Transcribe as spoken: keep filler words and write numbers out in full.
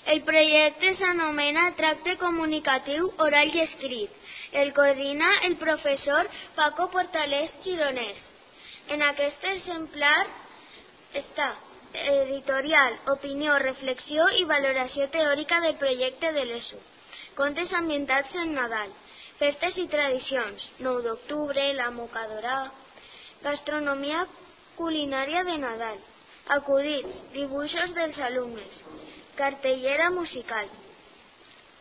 El projecte s'anomena Tracte Comunicatiu Oral i Escrit. El coordina el professor Paco Portalés Gironès. En aquest exemplar està editorial, opinió, reflexió i valoració teòrica del projecte de l'ESO. Contes ambientats en Nadal, festes i tradicions, nou d'octubre, la mocadora, gastronomia culinària de Nadal, acudits, dibuixos dels alumnes, cartellera musical.